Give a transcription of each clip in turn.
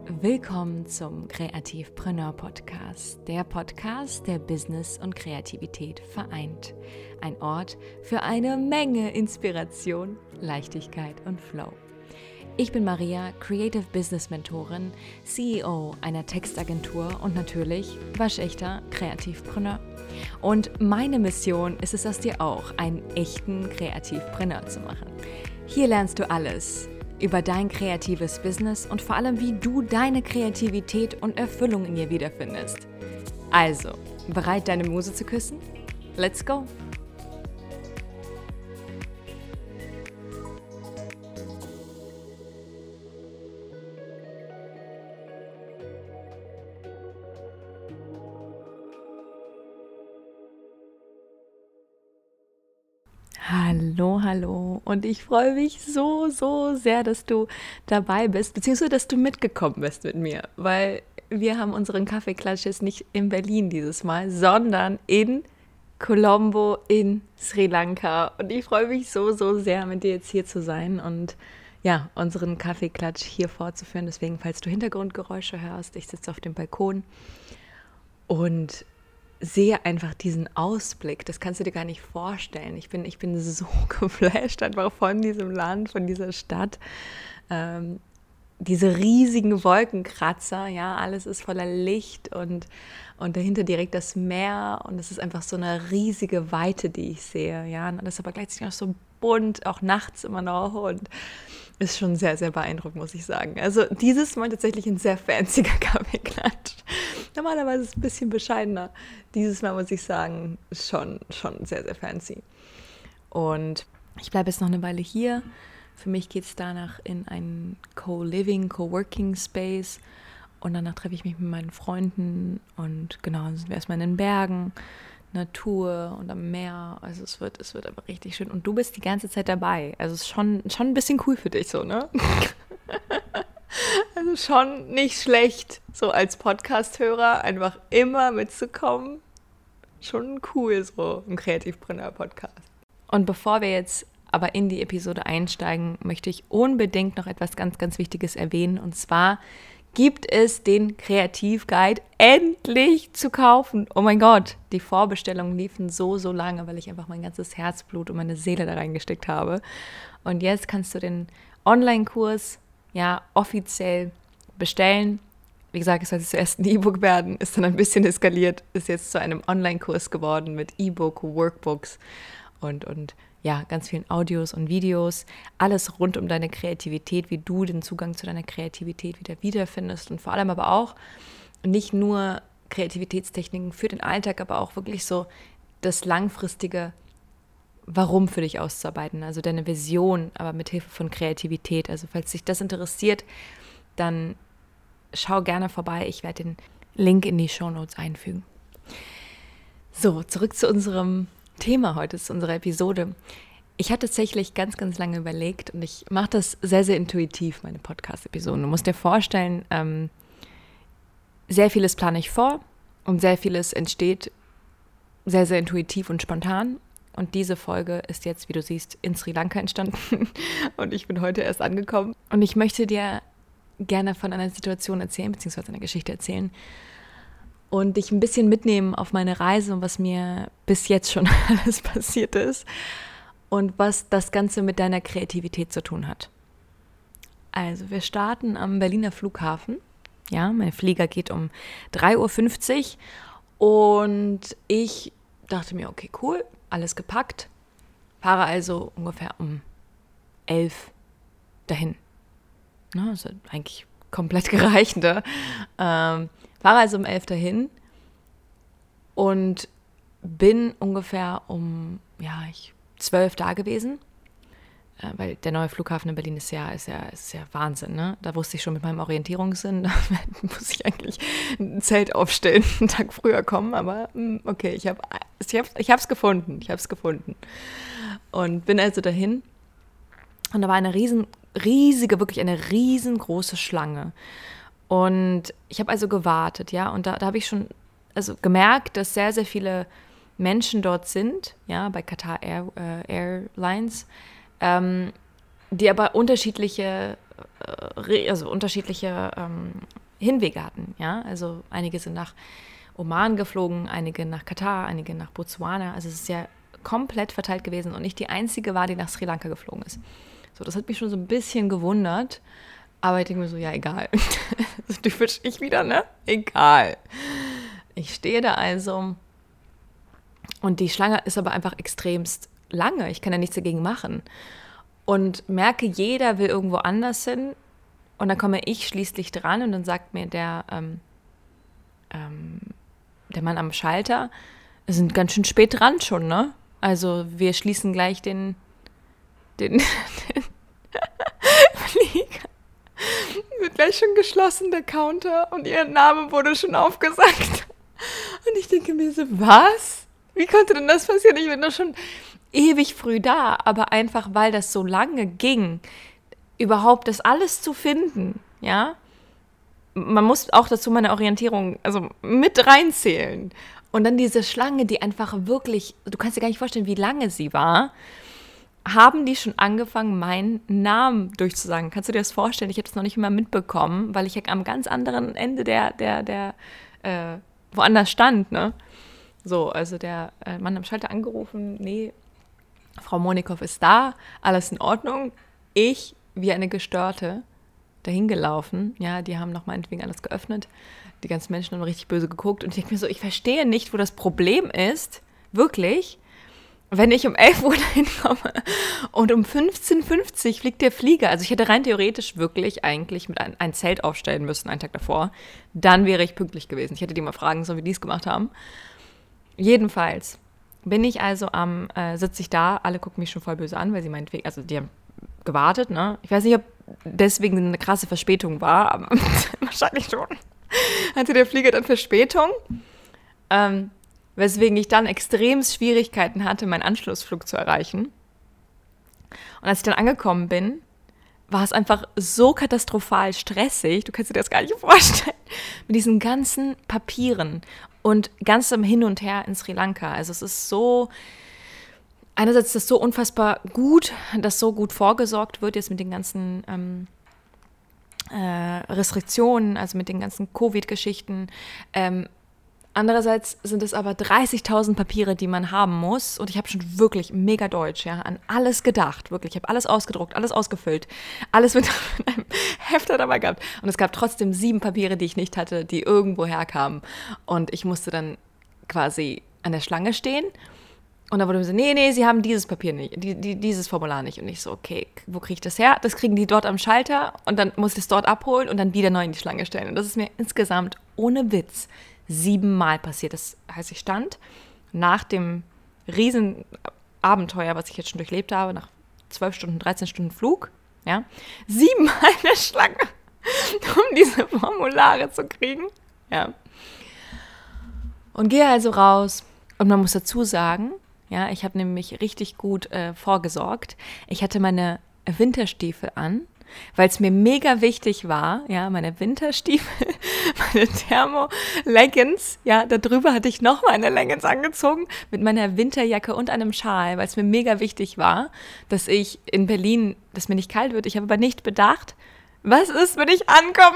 Willkommen zum Kreativpreneur Podcast, der Podcast, der Business und Kreativität vereint. Ein Ort für eine Menge Inspiration, Leichtigkeit und Flow. Ich bin Maria, Creative Business Mentorin, CEO einer Textagentur und natürlich waschechter Kreativpreneur. Und meine Mission ist es, aus dir auch einen echten Kreativpreneur zu machen. Hier lernst du alles über dein kreatives Business und vor allem, wie du deine Kreativität und Erfüllung in ihr wiederfindest. Also, bereit, deine Muse zu küssen? Let's go! Hallo und ich freue mich so sehr, dass du dabei bist, beziehungsweise dass du mitgekommen bist mit mir, weil wir haben unseren Kaffeeklatsch jetzt nicht in Berlin dieses Mal, sondern in Colombo in Sri Lanka und ich freue mich so sehr, mit dir jetzt hier zu sein und ja, unseren Kaffeeklatsch hier fortzuführen, deswegen, falls du Hintergrundgeräusche hörst, ich sitze auf dem Balkon und sehe einfach diesen Ausblick, das kannst du dir gar nicht vorstellen. Ich bin so geflasht einfach von diesem Land, von dieser Stadt. Diese riesigen Wolkenkratzer, ja, alles ist voller Licht und dahinter direkt das Meer und es ist einfach so eine riesige Weite, die ich sehe, ja, und das ist aber gleichzeitig auch so bunt, auch nachts immer noch und ist schon sehr beeindruckend, muss ich sagen. Also dieses Mal tatsächlich ein sehr fancy Kaffeeklatsch. Normalerweise ist es ein bisschen bescheidener. Dieses Mal muss ich sagen, schon sehr fancy. Und ich bleibe jetzt noch eine Weile hier. Für mich geht es danach in einen Co-Living, Co-Working Space und danach treffe ich mich mit meinen Freunden und genau, dann sind wir erstmal in den Bergen, Natur und am Meer, also es wird aber richtig schön und du bist die ganze Zeit dabei, also es ist schon ein bisschen cool für dich so, ne? Also schon nicht schlecht, so als Podcast-Hörer einfach immer mitzukommen, schon cool so im Kreativpreneur-Podcast. Und bevor wir jetzt aber in die Episode einsteigen, möchte ich unbedingt noch etwas ganz Wichtiges erwähnen. Und zwar gibt es den Kreativguide endlich zu kaufen. Oh mein Gott, die Vorbestellungen liefen so lange, weil ich einfach mein ganzes Herzblut und meine Seele da reingesteckt habe. Und jetzt kannst du den Online-Kurs ja offiziell bestellen. Wie gesagt, es sollte zuerst ein E-Book werden, ist dann ein bisschen eskaliert, ist jetzt zu einem Online-Kurs geworden mit E-Book, Workbooks und ja, ganz vielen Audios und Videos, alles rund um deine Kreativität, wie du den Zugang zu deiner Kreativität wiederfindest und vor allem aber auch nicht nur Kreativitätstechniken für den Alltag, aber auch wirklich so das langfristige Warum für dich auszuarbeiten, also deine Vision, aber mit Hilfe von Kreativität. Also falls dich das interessiert, dann schau gerne vorbei. Ich werde den Link in die Shownotes einfügen. So, zurück zu unserem Thema heute, zu unserer Episode. Ich habe tatsächlich ganz lange überlegt und ich mache das sehr intuitiv, meine Podcast-Episoden. Du musst dir vorstellen, sehr vieles plane ich vor und sehr vieles entsteht sehr intuitiv und spontan. Und diese Folge ist jetzt, wie du siehst, in Sri Lanka entstanden und ich bin heute erst angekommen. Und ich möchte dir gerne von einer Situation erzählen, beziehungsweise einer Geschichte erzählen und dich ein bisschen mitnehmen auf meine Reise und was mir bis jetzt schon alles passiert ist und was das Ganze mit deiner Kreativität zu tun hat. Also wir starten am Berliner Flughafen. Ja, mein Flieger geht um 3:50 Uhr und ich dachte mir, okay, cool, alles gepackt, fahre also ungefähr um 11 dahin. Ne, das hat eigentlich komplett gereicht. Ne? Fahre also um 11 dahin und bin ungefähr um 12 da gewesen, weil der neue Flughafen in Berlin ist ja Wahnsinn. Ne? Da wusste ich schon mit meinem Orientierungssinn, da muss ich eigentlich ein Zelt aufstellen, einen Tag früher kommen, aber okay, ich hab's gefunden. Und bin also dahin und da war eine wirklich eine riesengroße Schlange. Und ich habe also gewartet, ja, und da habe ich schon gemerkt, dass sehr viele Menschen dort sind, ja, bei Qatar Airlines, die aber unterschiedliche also unterschiedliche Hinwege hatten. Ja? Also einige sind nach Oman geflogen, einige nach Katar, einige nach Botswana. Also es ist ja komplett verteilt gewesen und ich die einzige war, die nach Sri Lanka geflogen ist. So, das hat mich schon so ein bisschen gewundert, aber ich denke mir so, ja, egal. Typisch ich wieder, ne? Egal. Ich stehe da also und die Schlange ist aber einfach extremst lange. Ich kann ja nichts dagegen machen. Und merke, jeder will irgendwo anders hin und dann komme ich schließlich dran und dann sagt mir der Mann am Schalter, wir sind ganz schön spät dran schon, ne? Also wir schließen gleich den Flieger. Wird gleich schon geschlossen, der Counter, und ihr Name wurde schon aufgesagt. Und ich denke mir so, was? Wie konnte denn das passieren? Ich bin doch schon ewig früh da, aber einfach, weil das so lange ging, überhaupt das alles zu finden, ja? Man muss auch dazu meine Orientierung also mit reinzählen. Und dann diese Schlange, die einfach wirklich, du kannst dir gar nicht vorstellen, wie lange sie war, haben die schon angefangen, meinen Namen durchzusagen. Kannst du dir das vorstellen? Ich habe das noch nicht mal mitbekommen, weil ich ja am ganz anderen Ende der woanders stand, ne? So, also der Mann am Schalter angerufen, nee, Frau Monikow ist da, alles in Ordnung. Ich, wie eine Gestörte, dahin gelaufen, ja, die haben noch meinetwegen alles geöffnet, die ganzen Menschen haben richtig böse geguckt und ich denke mir so, ich verstehe nicht, wo das Problem ist, wirklich, wenn ich um 11 Uhr dahin komme und um 15:50 Uhr fliegt der Flieger, also ich hätte rein theoretisch wirklich eigentlich mit ein Zelt aufstellen müssen, einen Tag davor, dann wäre ich pünktlich gewesen. Ich hätte die mal fragen sollen, wie die es gemacht haben. Jedenfalls bin ich also sitze ich da, alle gucken mich schon voll böse an, weil sie meinetwegen, also die haben gewartet, ne? Ich weiß nicht, ob deswegen eine krasse Verspätung war, aber wahrscheinlich schon. Hatte der Flieger dann Verspätung, weswegen ich dann extrem Schwierigkeiten hatte, meinen Anschlussflug zu erreichen. Und als ich dann angekommen bin, war es einfach so katastrophal stressig, du kannst dir das gar nicht vorstellen, mit diesen ganzen Papieren und ganzem Hin und Her in Sri Lanka. Also es ist so, einerseits ist das so unfassbar gut, dass so gut vorgesorgt wird jetzt mit den ganzen Restriktionen, also mit den ganzen Covid-Geschichten. Andererseits sind es aber 30.000 Papiere, die man haben muss. Und ich habe schon wirklich mega deutsch, ja, an alles gedacht. Wirklich, ich habe alles ausgedruckt, alles ausgefüllt. Alles mit einem Hefter dabei gehabt. Und es gab trotzdem 7 Papiere, die ich nicht hatte, die irgendwo herkamen. Und ich musste dann quasi an der Schlange stehen. Und dann wurde mir so, nee, sie haben dieses Papier nicht, dieses Formular nicht. Und ich so, okay, wo kriege ich das her? Das kriegen die dort am Schalter und dann muss ich es dort abholen und dann wieder neu in die Schlange stellen. Und das ist mir insgesamt, ohne Witz, 7 Mal passiert. Das heißt, ich stand nach dem riesen Abenteuer, was ich jetzt schon durchlebt habe, nach 12 Stunden, 13 Stunden Flug, ja, 7 Mal in der Schlange, um diese Formulare zu kriegen, ja. Und gehe also raus und man muss dazu sagen, ja, ich habe nämlich richtig gut vorgesorgt. Ich hatte meine Winterstiefel an, weil es mir mega wichtig war, ja, meine Winterstiefel, meine Thermo-Leggings, ja, darüber hatte ich noch meine Leggings angezogen mit meiner Winterjacke und einem Schal, weil es mir mega wichtig war, dass ich in Berlin, dass mir nicht kalt wird. Ich habe aber nicht bedacht, was ist, wenn ich ankomme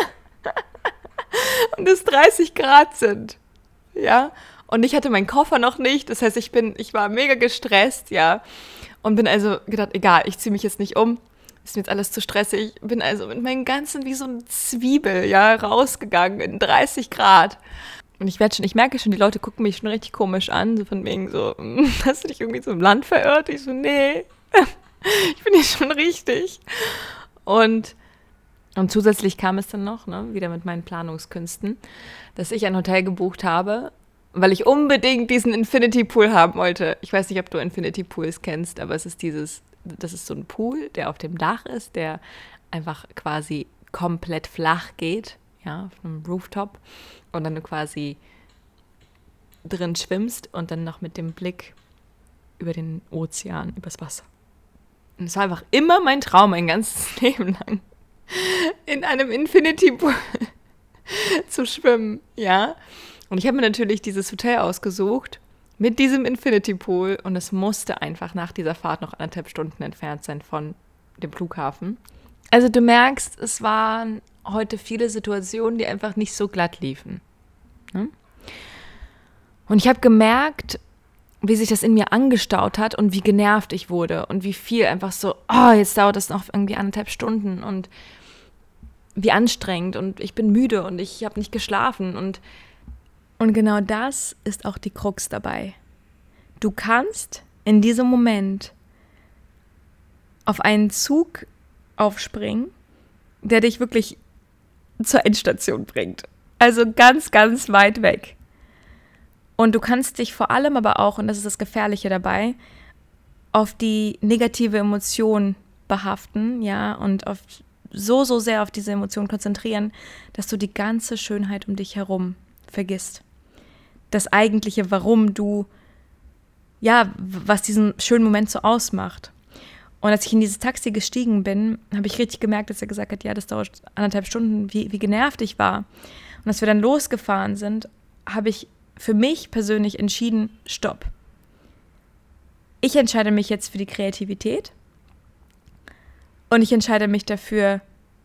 und es 30 Grad sind, ja. Und ich hatte meinen Koffer noch nicht, das heißt, ich war mega gestresst, ja, und bin also gedacht, egal, ich ziehe mich jetzt nicht um, ist mir jetzt alles zu stressig, bin also mit meinen ganzen, wie so eine Zwiebel, ja, rausgegangen in 30 Grad. Und ich merke schon, die Leute gucken mich schon richtig komisch an, so von wegen so, hast du dich irgendwie so im Land verirrt? Ich so, nee, ich bin hier schon richtig. Und zusätzlich kam es dann noch, ne, wieder mit meinen Planungskünsten, dass ich ein Hotel gebucht habe, weil ich unbedingt diesen Infinity Pool haben wollte. Ich weiß nicht, ob du Infinity Pools kennst, aber das ist so ein Pool, der auf dem Dach ist, der einfach quasi komplett flach geht, ja, auf einem Rooftop und dann du quasi drin schwimmst und dann noch mit dem Blick über den Ozean, übers Wasser. Und es war einfach immer mein Traum, mein ganzes Leben lang, in einem Infinity Pool zu schwimmen, ja. Und ich habe mir natürlich dieses Hotel ausgesucht mit diesem Infinity Pool und es musste einfach nach dieser Fahrt noch 1,5 Stunden entfernt sein von dem Flughafen. Also du merkst, es waren heute viele Situationen, die einfach nicht so glatt liefen. Ne? Und ich habe gemerkt, wie sich das in mir angestaut hat und wie genervt ich wurde und wie viel einfach so, oh, jetzt dauert das noch irgendwie 1,5 Stunden und wie anstrengend und ich bin müde und ich habe nicht geschlafen. Und genau das ist auch die Krux dabei. Du kannst in diesem Moment auf einen Zug aufspringen, der dich wirklich zur Endstation bringt. Also ganz, ganz weit weg. Und du kannst dich vor allem aber auch, und das ist das Gefährliche dabei, auf die negative Emotion behaften, ja, und auf so sehr auf diese Emotion konzentrieren, dass du die ganze Schönheit um dich herum vergisst. Das eigentliche, warum du, ja, was diesen schönen Moment so ausmacht. Und als ich in dieses Taxi gestiegen bin, habe ich richtig gemerkt, dass er gesagt hat, ja, das dauert 1,5 Stunden, wie genervt ich war. Und als wir dann losgefahren sind, habe ich für mich persönlich entschieden, stopp. Ich entscheide mich jetzt für die Kreativität und ich entscheide mich dafür,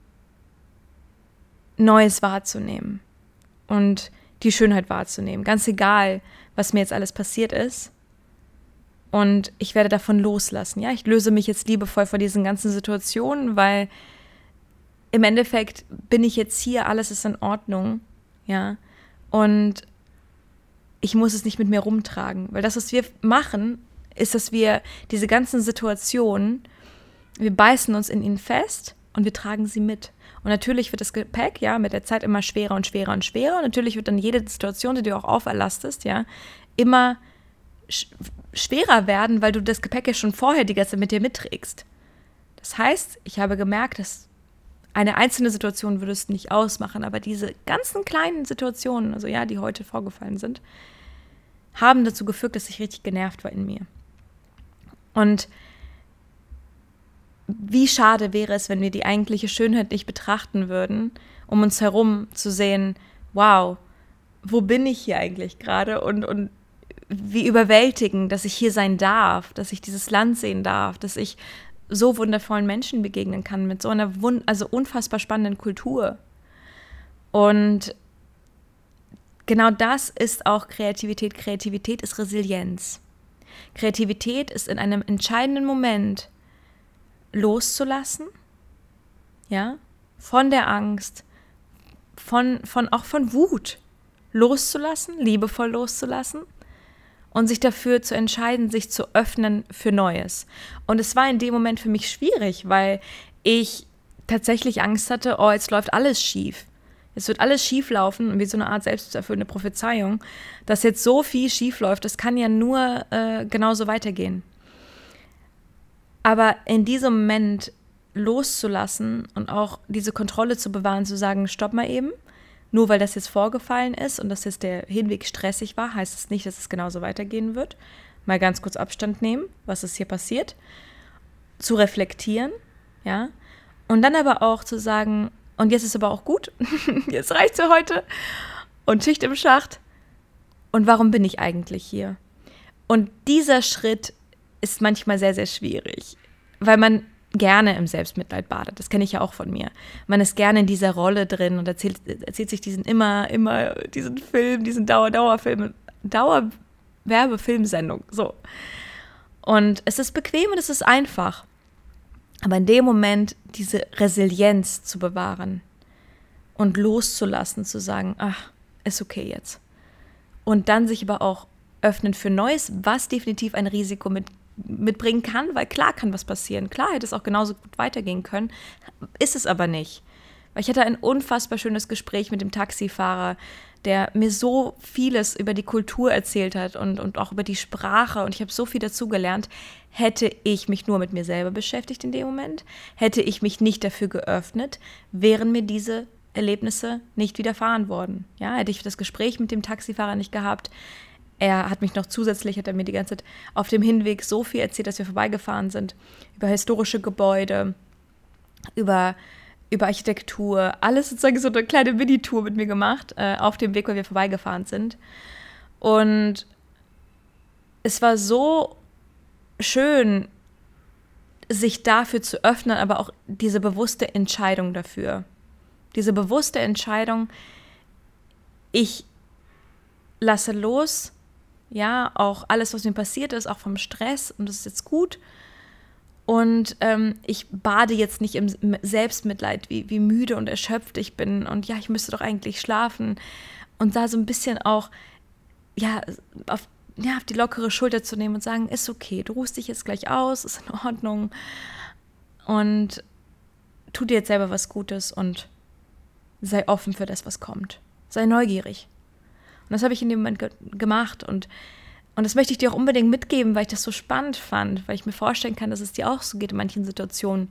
Neues wahrzunehmen und die Schönheit wahrzunehmen. Ganz egal, was mir jetzt alles passiert ist. Und ich werde davon loslassen. Ja, ich löse mich jetzt liebevoll von diesen ganzen Situationen, weil im Endeffekt bin ich jetzt hier, alles ist in Ordnung. Ja, und ich muss es nicht mit mir rumtragen. Weil das, was wir machen, ist, dass wir diese ganzen Situationen, wir beißen uns in ihnen fest und wir tragen sie mit. Und natürlich wird das Gepäck, ja, mit der Zeit immer schwerer und schwerer und schwerer. Und natürlich wird dann jede Situation, die du auch auferlastest, ja, immer schwerer werden, weil du das Gepäck ja schon vorher die ganze Zeit mit dir mitträgst. Das heißt, ich habe gemerkt, dass eine einzelne Situation würde es nicht ausmachen, aber diese ganzen kleinen Situationen, also ja, die heute vorgefallen sind, haben dazu geführt, dass ich richtig genervt war in mir. Und wie schade wäre es, wenn wir die eigentliche Schönheit nicht betrachten würden, um uns herum zu sehen, wow, wo bin ich hier eigentlich gerade und wie überwältigend, dass ich hier sein darf, dass ich dieses Land sehen darf, dass ich so wundervollen Menschen begegnen kann mit so einer also unfassbar spannenden Kultur. Und genau das ist auch Kreativität. Kreativität ist Resilienz. Kreativität ist in einem entscheidenden Moment loszulassen, ja, von der Angst, auch von Wut loszulassen, liebevoll loszulassen und sich dafür zu entscheiden, sich zu öffnen für Neues. Und es war in dem Moment für mich schwierig, weil ich tatsächlich Angst hatte, oh, jetzt läuft alles schief. Es wird alles schief laufen, wie so eine Art selbsterfüllende Prophezeiung, dass jetzt so viel schief läuft, das kann ja nur genauso weitergehen. Aber in diesem Moment loszulassen und auch diese Kontrolle zu bewahren, zu sagen, stopp mal eben, nur weil das jetzt vorgefallen ist und dass jetzt der Hinweg stressig war, heißt es nicht, dass es genauso weitergehen wird. Mal ganz kurz Abstand nehmen, was ist hier passiert, zu reflektieren, ja, und dann aber auch zu sagen, und jetzt ist aber auch gut, jetzt reicht's für heute und Schicht im Schacht. Und warum bin ich eigentlich hier? Und dieser Schritt ist manchmal sehr, sehr schwierig, weil man gerne im Selbstmitleid badet. Das kenne ich ja auch von mir. Man ist gerne in dieser Rolle drin und erzählt sich diesen diesen Film, diesen Dauerwerbefilmsendung. So. Und es ist bequem und es ist einfach. Aber in dem Moment diese Resilienz zu bewahren und loszulassen, zu sagen, ach, ist okay jetzt. Und dann sich aber auch öffnen für Neues, was definitiv ein Risiko mitbringen kann, weil klar kann was passieren. Klar hätte es auch genauso gut weitergehen können, ist es aber nicht. Weil ich hatte ein unfassbar schönes Gespräch mit dem Taxifahrer, der mir so vieles über die Kultur erzählt hat und auch über die Sprache und ich habe so viel dazugelernt. Hätte ich mich nur mit mir selber beschäftigt in dem Moment, hätte ich mich nicht dafür geöffnet, wären mir diese Erlebnisse nicht widerfahren worden. Ja, hätte ich das Gespräch mit dem Taxifahrer nicht gehabt, hat er mir die ganze Zeit auf dem Hinweg so viel erzählt, dass wir vorbeigefahren sind, über historische Gebäude, über Architektur, alles sozusagen so eine kleine Mini-Tour mit mir gemacht, auf dem Weg, weil wir vorbeigefahren sind. Und es war so schön, sich dafür zu öffnen, aber auch diese bewusste Entscheidung dafür. Diese bewusste Entscheidung, ich lasse los, ja, auch alles, was mir passiert ist, auch vom Stress, und das ist jetzt gut. Und ich bade jetzt nicht im Selbstmitleid, wie müde und erschöpft ich bin. Und ja, ich müsste doch eigentlich schlafen. Und da so ein bisschen auch, ja, auf die lockere Schulter zu nehmen und sagen, ist okay, du ruhst dich jetzt gleich aus, ist in Ordnung. Und tu dir jetzt selber was Gutes und sei offen für das, was kommt. Sei neugierig. Und das habe ich in dem Moment gemacht. Und das möchte ich dir auch unbedingt mitgeben, weil ich das so spannend fand, weil ich mir vorstellen kann, dass es dir auch so geht in manchen Situationen.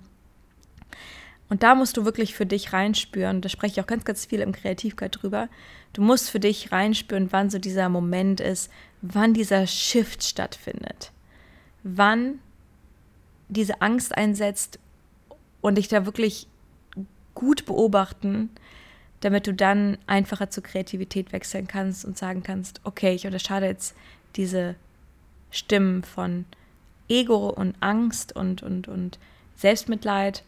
Und da musst du wirklich für dich reinspüren, da spreche ich auch ganz, ganz viel im Kreativguide drüber, du musst für dich reinspüren, wann so dieser Moment ist, wann dieser Shift stattfindet, wann diese Angst einsetzt und dich da wirklich gut beobachten, damit du dann einfacher zur Kreativität wechseln kannst und sagen kannst, okay, ich unterscheide jetzt diese Stimmen von Ego und Angst und Selbstmitleid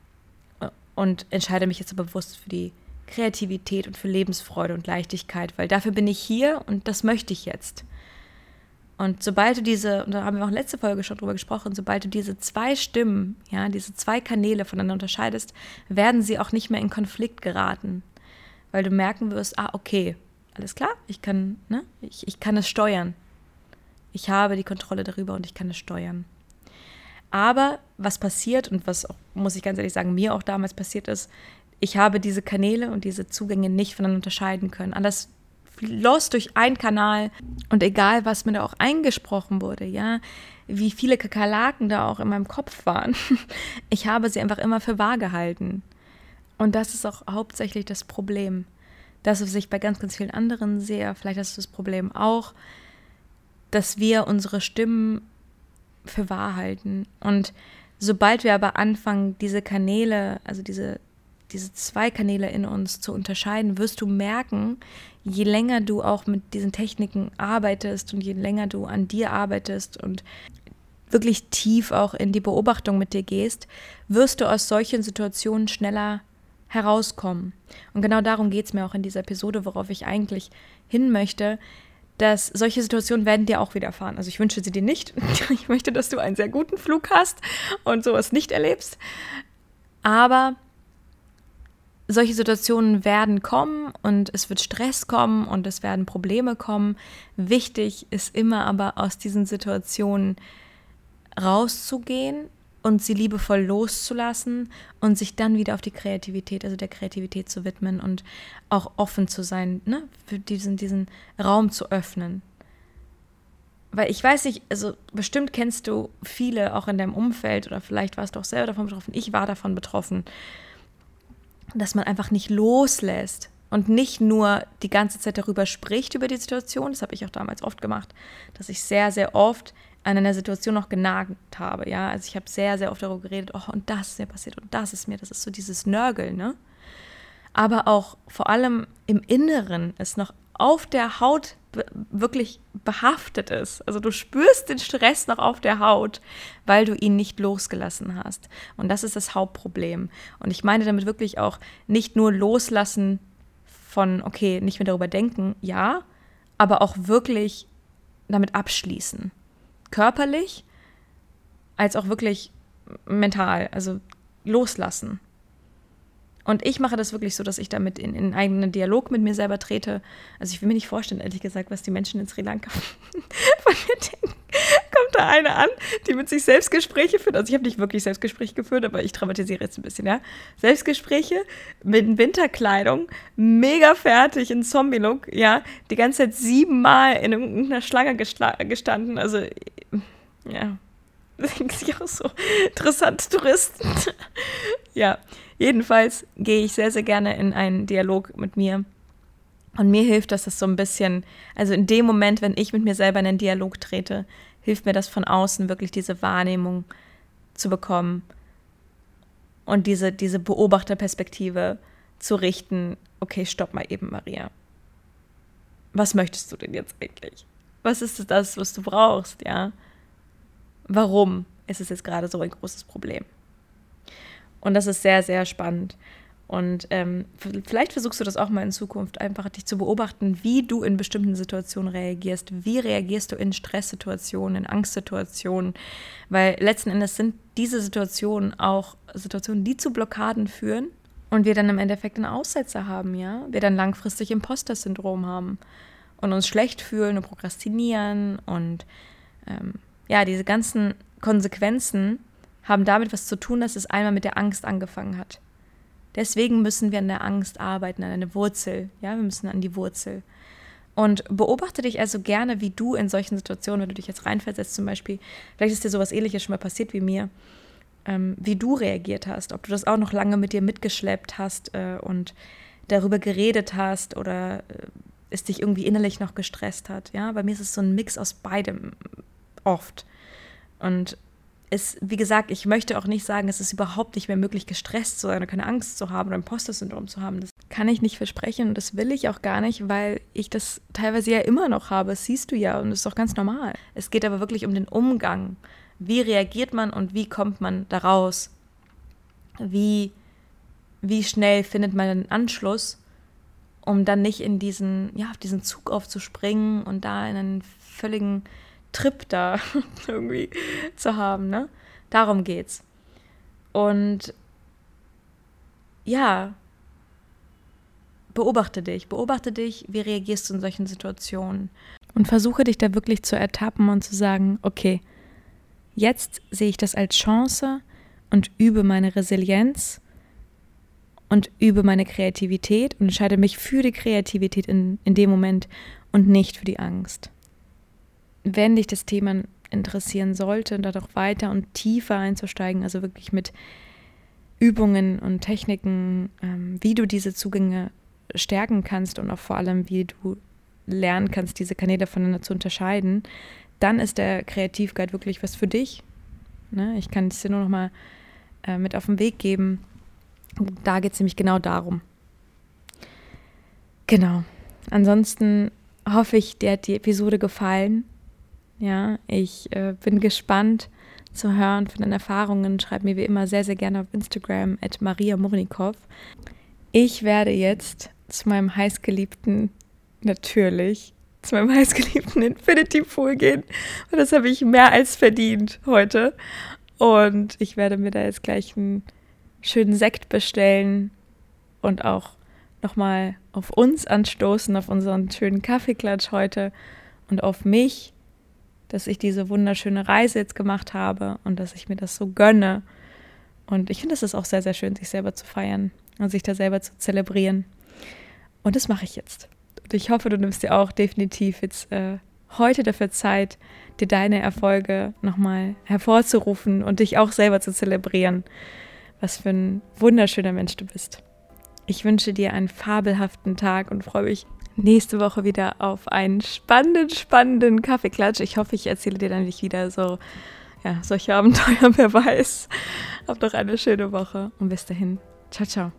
und entscheide mich jetzt so bewusst für die Kreativität und für Lebensfreude und Leichtigkeit, weil dafür bin ich hier und das möchte ich jetzt. Und sobald du diese, und da haben wir auch letzte Folge schon drüber gesprochen, sobald du diese zwei Stimmen, ja, diese zwei Kanäle voneinander unterscheidest, werden sie auch nicht mehr in Konflikt geraten, weil du merken wirst, okay, alles klar, ich kann es steuern. Ich habe die Kontrolle darüber und ich kann es steuern. Aber was passiert und was auch, muss ich ganz ehrlich sagen, mir auch damals passiert ist, ich habe diese Kanäle und diese Zugänge nicht voneinander unterscheiden können. Alles floss durch einen Kanal und egal, was mir da auch eingesprochen wurde, ja, wie viele Kakerlaken da auch in meinem Kopf waren, ich habe sie einfach immer für wahr gehalten. Und das ist auch hauptsächlich das Problem. Das, was ich bei ganz, ganz vielen anderen sehe, vielleicht hast du das Problem auch, dass wir unsere Stimmen für wahr halten. Und sobald wir aber anfangen, diese Kanäle, also diese zwei Kanäle in uns zu unterscheiden, wirst du merken, je länger du auch mit diesen Techniken arbeitest und je länger du an dir arbeitest und wirklich tief auch in die Beobachtung mit dir gehst, wirst du aus solchen Situationen schneller herauskommen. Und genau darum geht es mir auch in dieser Episode, worauf ich eigentlich hin möchte, dass solche Situationen werden dir auch widerfahren. Also ich wünsche sie dir nicht. Ich möchte, dass du einen sehr guten Flug hast und sowas nicht erlebst. Aber solche Situationen werden kommen und es wird Stress kommen und es werden Probleme kommen. Wichtig ist immer aber, aus diesen Situationen rauszugehen und sie liebevoll loszulassen und sich dann wieder auf die Kreativität, also der Kreativität zu widmen und auch offen zu sein, ne, für diesen Raum zu öffnen. Weil ich weiß nicht, also bestimmt kennst du viele auch in deinem Umfeld oder vielleicht warst du auch selber davon betroffen, ich war davon betroffen, dass man einfach nicht loslässt und nicht nur die ganze Zeit darüber spricht, über die Situation, das habe ich auch damals oft gemacht, dass ich sehr, sehr oft an einer Situation noch genagt habe, ja, also ich habe sehr, sehr oft darüber geredet, und das ist mir passiert und das ist so dieses Nörgeln, ne, aber auch vor allem im Inneren es noch auf der Haut wirklich behaftet ist, also du spürst den Stress noch auf der Haut, weil du ihn nicht losgelassen hast und das ist das Hauptproblem und ich meine damit wirklich auch nicht nur loslassen von, okay, nicht mehr darüber denken, ja, aber auch wirklich damit abschließen. Körperlich, als auch wirklich mental, also loslassen. Und ich mache das wirklich so, dass ich damit in einen eigenen Dialog mit mir selber trete. Also ich will mir nicht vorstellen, ehrlich gesagt, was die Menschen in Sri Lanka von mir denken. Kommt da eine an, die mit sich Selbstgespräche führt. Also ich habe nicht wirklich Selbstgespräche geführt, aber ich dramatisiere jetzt ein bisschen, ja. Selbstgespräche mit Winterkleidung, mega fertig in Zombie-Look, ja. Die ganze Zeit 7-mal in irgendeiner Schlange gestanden. Also, ja. Das denkt sich auch so interessant, Touristen. Ja, jedenfalls gehe ich sehr, sehr gerne in einen Dialog mit mir. Und mir hilft das so ein bisschen, also in dem Moment, wenn ich mit mir selber in einen Dialog trete, hilft mir das von außen wirklich diese Wahrnehmung zu bekommen und diese Beobachterperspektive zu richten. Okay, stopp mal eben, Maria. Was möchtest du denn jetzt eigentlich? Was ist das, was du brauchst, ja? Warum? ist es jetzt gerade so ein großes Problem. Und das ist sehr, sehr spannend. Und vielleicht versuchst du das auch mal in Zukunft, einfach dich zu beobachten, wie du in bestimmten Situationen reagierst. Wie reagierst du in Stresssituationen, in Angstsituationen? Weil letzten Endes sind diese Situationen auch Situationen, die zu Blockaden führen und wir dann im Endeffekt einen Aussetzer haben, ja? Wir dann langfristig Imposter-Syndrom haben und uns schlecht fühlen und prokrastinieren und diese ganzen Konsequenzen haben damit was zu tun, dass es einmal mit der Angst angefangen hat. Deswegen müssen wir an der Angst arbeiten, an eine Wurzel. Ja, wir müssen an die Wurzel. Und beobachte dich also gerne, wie du in solchen Situationen, wenn du dich jetzt reinversetzt zum Beispiel, vielleicht ist dir sowas Ähnliches schon mal passiert wie mir, wie du reagiert hast, ob du das auch noch lange mit dir mitgeschleppt hast und darüber geredet hast oder es dich irgendwie innerlich noch gestresst hat. Ja, bei mir ist es so ein Mix aus beidem oft. Und wie gesagt, ich möchte auch nicht sagen, es ist überhaupt nicht mehr möglich, gestresst zu sein oder keine Angst zu haben oder Imposter-Syndrom zu haben. Das kann ich nicht versprechen und das will ich auch gar nicht, weil ich das teilweise ja immer noch habe. Das siehst du ja und das ist doch ganz normal. Es geht aber wirklich um den Umgang. Wie reagiert man und wie kommt man da raus? Wie schnell findet man einen Anschluss, um dann nicht in auf diesen Zug aufzuspringen und da in einen völligen Trip da irgendwie zu haben, ne? Darum geht's. Und ja, beobachte dich, wie reagierst du in solchen Situationen und versuche dich da wirklich zu ertappen und zu sagen, okay, jetzt sehe ich das als Chance und übe meine Resilienz und übe meine Kreativität und entscheide mich für die Kreativität in dem Moment und nicht für die Angst. Wenn dich das Thema interessieren sollte, da doch weiter und tiefer einzusteigen, also wirklich mit Übungen und Techniken, wie du diese Zugänge stärken kannst und auch vor allem, wie du lernen kannst, diese Kanäle voneinander zu unterscheiden, dann ist der Kreativguide wirklich was für dich. Ne? Ich kann es dir nur noch mal mit auf den Weg geben. Da geht es nämlich genau darum. Genau. Ansonsten hoffe ich, dir hat die Episode gefallen. Ja, ich bin gespannt zu hören von deinen Erfahrungen. Schreib mir wie immer sehr, sehr gerne auf Instagram @mariamurnikow. Ich werde jetzt zu meinem heißgeliebten Infinity Pool gehen. Und das habe ich mehr als verdient heute. Und ich werde mir da jetzt gleich einen schönen Sekt bestellen und auch nochmal auf uns anstoßen, auf unseren schönen Kaffeeklatsch heute und auf mich, dass ich diese wunderschöne Reise jetzt gemacht habe und dass ich mir das so gönne. Und ich finde, es ist auch sehr, sehr schön, sich selber zu feiern und sich da selber zu zelebrieren. Und das mache ich jetzt. Und ich hoffe, du nimmst dir auch definitiv jetzt heute dafür Zeit, dir deine Erfolge nochmal hervorzurufen und dich auch selber zu zelebrieren. Was für ein wunderschöner Mensch du bist. Ich wünsche dir einen fabelhaften Tag und freue mich nächste Woche wieder auf einen spannenden Kaffeeklatsch. Ich hoffe, ich erzähle dir dann nicht wieder solche Abenteuer, wer weiß. Hab noch eine schöne Woche und bis dahin. Ciao, ciao.